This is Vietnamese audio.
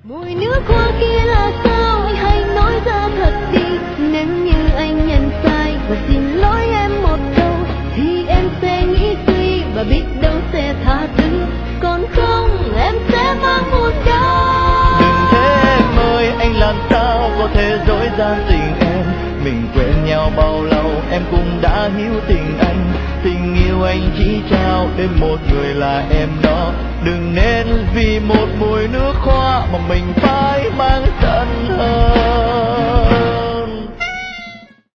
Mùi nước hoa kia là sao, anh hãy nói ra thật đi. Nếu như anh nhận sai và xin lỗi em một câu, thì em sẽ nghĩ suy và biết đâu sẽ tha thứ. Còn không em sẽ mang một đau. Đừng thế em ơi, anh làm sao có thể dối gian tình em. Mình quen nhau bao lâu em cũng đã hiểu tình anh. Tình yêu anh chỉ trao đến một người là em đó. Đừng nên vì một mùi nước hoa mà mình phải mang giận hờn.